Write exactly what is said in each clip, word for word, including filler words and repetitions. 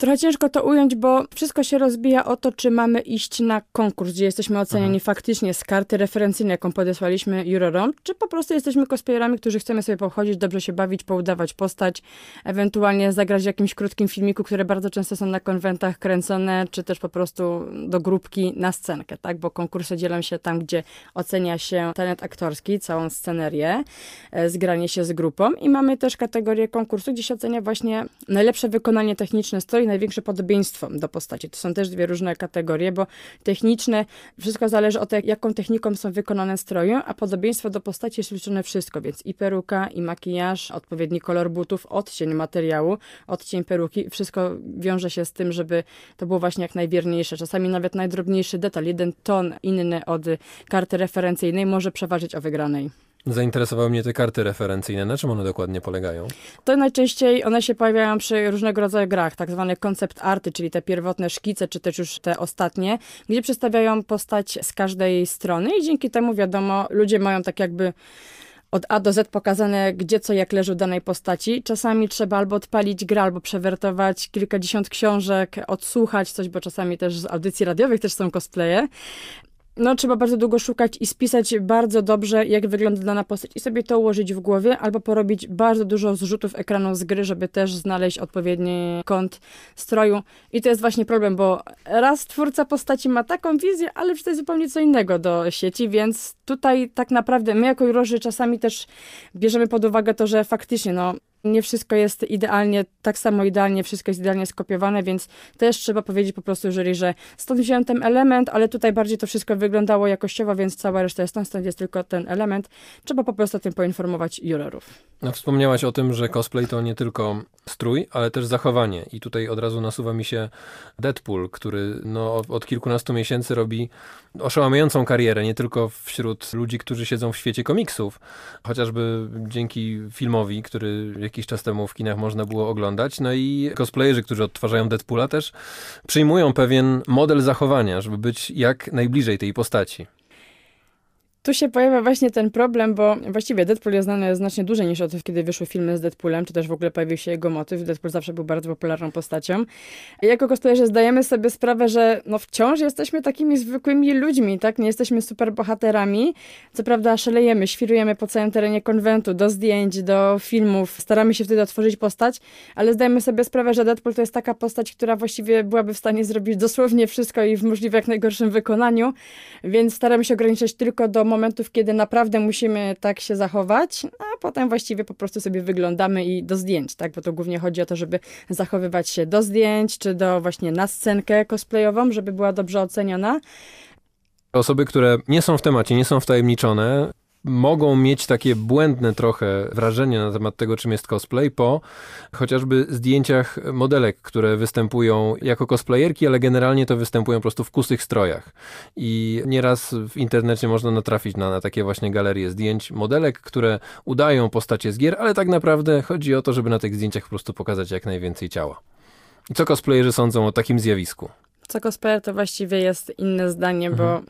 Trochę ciężko to ująć, bo wszystko się rozbija o to, czy mamy iść na konkurs, gdzie jesteśmy oceniani mhm. faktycznie z karty referencyjnej, jaką podesłaliśmy jurorom, czy po prostu jesteśmy cosplayerami, którzy chcemy sobie pochodzić, dobrze się bawić, poudawać postać, ewentualnie zagrać w jakimś krótkim filmiku, które bardzo często są na konwentach kręcone, czy też po prostu do grupki na scenkę, tak? Bo konkursy dzielą się tam, gdzie ocenia się talent aktorski, całą scenerię, zgranie się z grupą i mamy też kategorię konkursu, gdzie się ocenia właśnie najlepsze wykonanie techniczne stroju, największe podobieństwo do postaci. To są też dwie różne kategorie, bo techniczne, wszystko zależy od tego, jaką techniką są wykonane stroje, a podobieństwo do postaci jest liczone wszystko, więc i peruka, i makijaż, odpowiedni kolor butów, odcień materiału, odcień peruki, wszystko wiąże się z tym, żeby to było właśnie jak najwierniejsze. Czasami nawet najdrobniejszy detal, jeden ton inny od karty referencyjnej może przeważyć o wygranej. Zainteresowały mnie te karty referencyjne. Na czym one dokładnie polegają? To najczęściej one się pojawiają przy różnego rodzaju grach, tak zwane concept arty, czyli te pierwotne szkice, czy też już te ostatnie, gdzie przedstawiają postać z każdej strony i dzięki temu wiadomo, ludzie mają tak jakby od A do Z pokazane, gdzie co jak leży u danej postaci. Czasami trzeba albo odpalić grę, albo przewertować kilkadziesiąt książek, odsłuchać coś, bo czasami też z audycji radiowych też są cosplaye. No, trzeba bardzo długo szukać i spisać bardzo dobrze, jak wygląda dana postać i sobie to ułożyć w głowie, albo porobić bardzo dużo zrzutów ekranu z gry, żeby też znaleźć odpowiedni kąt stroju. I to jest właśnie problem, bo raz twórca postaci ma taką wizję, ale wrzuca zupełnie co innego do sieci, więc tutaj tak naprawdę my jako jurorzy czasami też bierzemy pod uwagę to, że faktycznie, no, nie wszystko jest idealnie, tak samo idealnie, wszystko jest idealnie skopiowane, więc też trzeba powiedzieć po prostu jury, że stąd wziąłem ten element, ale tutaj bardziej to wszystko wyglądało jakościowo, więc cała reszta jest stąd, stąd jest tylko ten element. Trzeba po prostu o tym poinformować jurorów. No, wspomniałaś o tym, że cosplay to nie tylko strój, ale też zachowanie. I tutaj od razu nasuwa mi się Deadpool, który no, od kilkunastu miesięcy robi oszałamiającą karierę, nie tylko wśród ludzi, którzy siedzą w świecie komiksów, chociażby dzięki filmowi, który jakiś czas temu w kinach można było oglądać. No i cosplayerzy, którzy odtwarzają Deadpoola też przyjmują pewien model zachowania, żeby być jak najbliżej tej postaci. Tu się pojawia właśnie ten problem, bo właściwie Deadpool jest znany znacznie dłużej niż od kiedy wyszły filmy z Deadpoolem, czy też w ogóle pojawił się jego motyw. Deadpool zawsze był bardzo popularną postacią. I jako cosplayerzy zdajemy sobie sprawę, że no wciąż jesteśmy takimi zwykłymi ludźmi, tak? Nie jesteśmy super bohaterami. Co prawda szalejemy, świrujemy po całym terenie konwentu, do zdjęć, do filmów. Staramy się wtedy otworzyć postać, ale zdajemy sobie sprawę, że Deadpool to jest taka postać, która właściwie byłaby w stanie zrobić dosłownie wszystko i w możliwie jak najgorszym wykonaniu, więc staramy się ograniczać tylko do momentów, kiedy naprawdę musimy tak się zachować, a potem właściwie po prostu sobie wyglądamy i do zdjęć, tak? Bo to głównie chodzi o to, żeby zachowywać się do zdjęć, czy do właśnie na scenkę cosplayową, żeby była dobrze oceniona. Osoby, które nie są w temacie, nie są wtajemniczone, mogą mieć takie błędne trochę wrażenie na temat tego, czym jest cosplay, po chociażby zdjęciach modelek, które występują jako cosplayerki, ale generalnie to występują po prostu w kusych strojach. I nieraz w internecie można natrafić na, na takie właśnie galerie zdjęć modelek, które udają postacie z gier, ale tak naprawdę chodzi o to, żeby na tych zdjęciach po prostu pokazać jak najwięcej ciała. I co cosplayerzy sądzą o takim zjawisku? Co cosplayer to właściwie jest inne zdanie, mhm. bo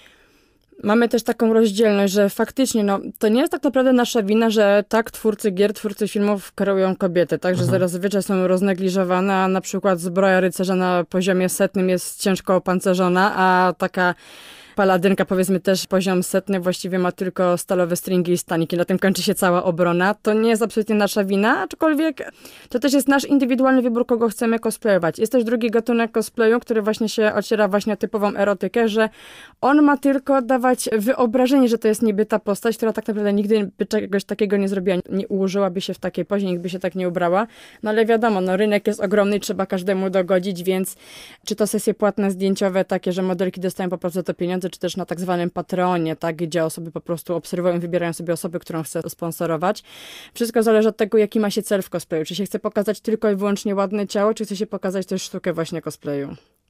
mamy też taką rozdzielność, że faktycznie, no, to nie jest tak naprawdę nasza wina, że tak twórcy gier, twórcy filmów kreują kobiety, tak, że mhm. zazwyczaj są roznegliżowane, a na przykład zbroja rycerza na poziomie setnym jest ciężko opancerzona, a taka paladynka, powiedzmy też poziom setny, właściwie ma tylko stalowe stringi i staniki. Na tym kończy się cała obrona. To nie jest absolutnie nasza wina, aczkolwiek to też jest nasz indywidualny wybór, kogo chcemy cosplayować. Jest też drugi gatunek cosplayu, który właśnie się ociera właśnie o typową erotykę, że on ma tylko dawać wyobrażenie, że to jest niby ta postać, która tak naprawdę nigdy by czegoś takiego nie zrobiła, nie ułożyłaby się w takiej pozie, nikt by się tak nie ubrała. No ale wiadomo, no rynek jest ogromny, trzeba każdemu dogodzić, więc czy to sesje płatne zdjęciowe, takie, że modelki dostają po prostu to pieniądze, czy też na tak zwanym Patreonie, tak, gdzie osoby po prostu obserwują, wybierają sobie osoby, którą chce sponsorować. Wszystko zależy od tego, jaki ma się cel w cosplayu. Czy się chce pokazać tylko i wyłącznie ładne ciało, czy chce się pokazać też sztukę właśnie cosplayu.